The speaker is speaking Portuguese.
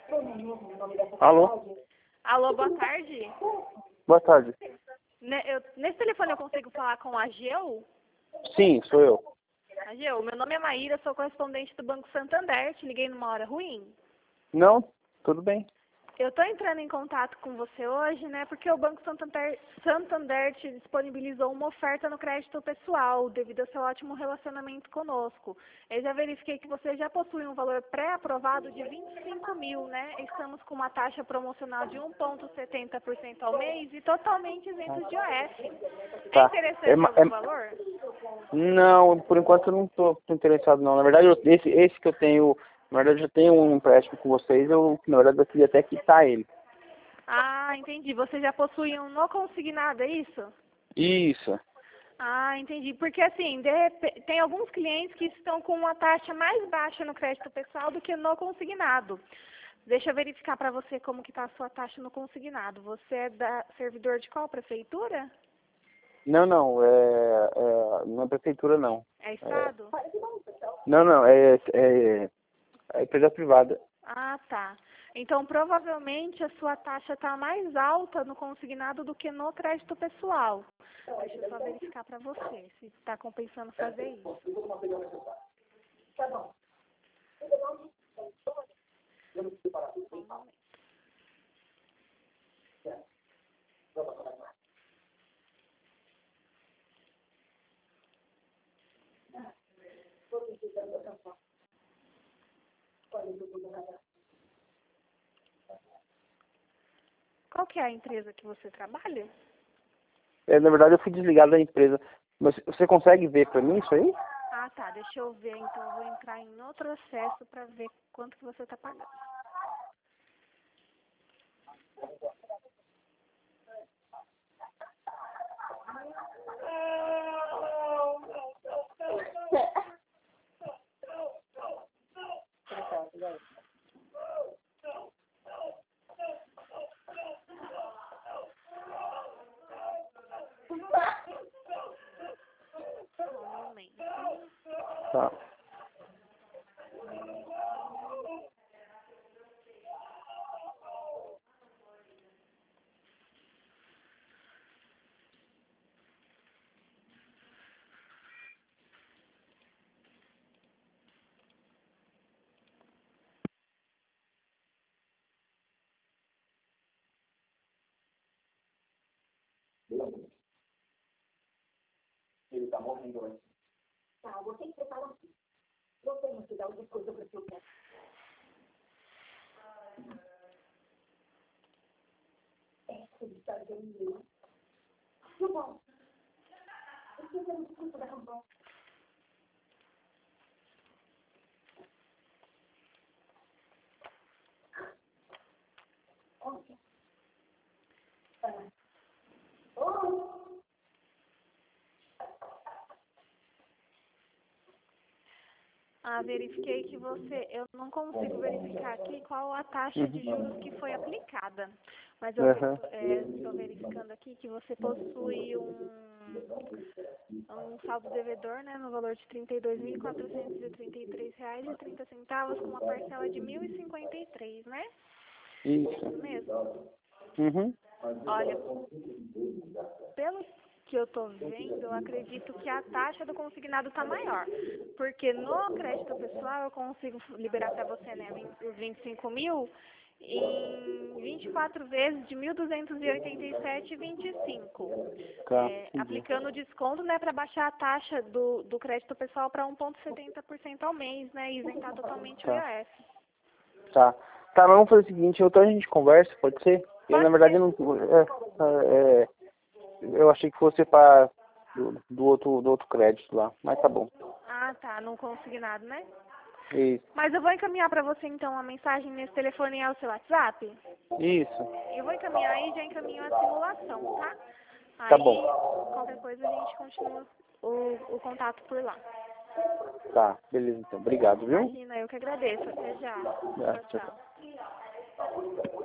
Alô? Alô, boa tarde. Boa tarde. Nesse telefone eu consigo falar com a Ageu? Sim, sou eu. Ageu, meu nome é Maíra, sou correspondente do Banco Santander. Te liguei numa hora ruim. Não, tudo bem. Eu estou entrando em contato com você hoje, né, porque o Banco Santander te disponibilizou uma oferta no crédito pessoal, devido ao seu ótimo relacionamento conosco. Eu já verifiquei que você já possui um valor pré-aprovado de 25 mil, né? Estamos com uma taxa promocional de 1,70% ao mês e totalmente isento de IOF. É Tá. interessante algum valor? Não, por enquanto eu não estou interessado não. Na verdade, esse que eu tenho, na verdade eu tenho um empréstimo com vocês, na verdade eu queria até quitar ele. Ah, entendi. Você já possui um no consignado, é isso? Isso. Ah, entendi. Porque assim, tem alguns clientes que estão com uma taxa mais baixa no crédito pessoal do que no consignado. Deixa eu verificar para você como que está a sua taxa no consignado. Você é servidor de qual prefeitura? Não, não, não é prefeitura não. É estado? Não, é empresa privada. Ah, tá. Então, provavelmente a sua taxa está mais alta no consignado do que no crédito pessoal. Deixa eu só verificar para você se está compensando fazer isso. Qual que é a empresa que você trabalha? Na verdade eu fui desligado da empresa. Mas você consegue ver para mim isso aí? Ah, tá. Deixa eu ver. Então, eu vou entrar em outro acesso para ver quanto que você está pagando. Só um momento. Tá. Ele tá morrendo antes. Tá, você prepara aqui. Você não te dá alguma coisa para seu pé. Essa está bem. Tá bom. Você não desculpa da rampa. Olha. Oh. Ah, verifiquei que eu não consigo verificar aqui qual a taxa de juros que foi aplicada. Mas eu estou verificando aqui que você possui um saldo devedor, né, no valor de R$ 32.433,30 com uma parcela de R$ 1.053, né? Isso. Isso mesmo. Uhum. Olha, pelo que eu estou vendo, eu acredito que a taxa do consignado está maior. Porque no crédito pessoal eu consigo liberar para você, né, os 25 mil em 24 vezes de 1.287,25. Tá. Aplicando desconto, né, para baixar a taxa do crédito pessoal para 1,70% ao mês, né, e isentar totalmente o Tá. IOF. Tá. Tá, mas vamos fazer o seguinte, então a gente conversa, pode ser? Eu, na Pode verdade, ser. não. Eu achei que fosse para do outro crédito lá, mas tá bom. Ah, tá, não consignado, né? Isso. Mas eu vou encaminhar para você, então, uma mensagem nesse telefone é o seu WhatsApp? Isso. Eu vou encaminhar aí e já encaminho a simulação, tá? Tá Aí, bom. qualquer coisa, a gente continua o contato por lá. Tá, beleza então. Obrigado, viu? Imagina, eu que agradeço. Até já. Tchau, Tchau, tchau. tchau.